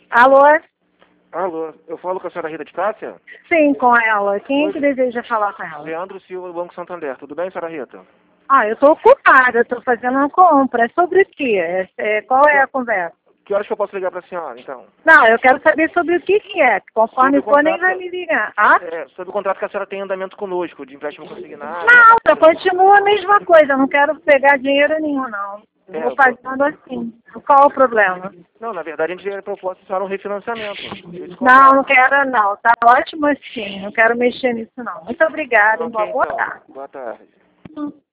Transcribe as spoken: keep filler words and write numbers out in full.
Alô? Alô, eu falo com a senhora Rita de Cássia? Sim, com ela. Quem é Oi. que deseja falar com ela? Leandro Silva, do Banco Santander. Tudo bem, senhora Rita? Ah, eu estou ocupada, estou fazendo uma compra. É sobre o quê? É, é, qual é a conversa? Que horas que eu posso ligar para a senhora, então? Não, eu quero saber sobre o que, que é. Conforme Sobre o for, nem contrato- vai me ligar. Ah? É, sobre o contrato que a senhora tem em andamento conosco, de empréstimo consignado. Não, eu continuo a mesma coisa. Eu não quero pegar dinheiro nenhum, não. Eu É, vou eu tô- fazendo assim. Qual o problema? Não, na verdade a gente ia propor a senhora um refinanciamento. Esse Não, contrato. não quero não. Tá ótimo assim. Não quero mexer nisso, não. Muito obrigada. Ok, Uma boa então. tarde. Boa tarde.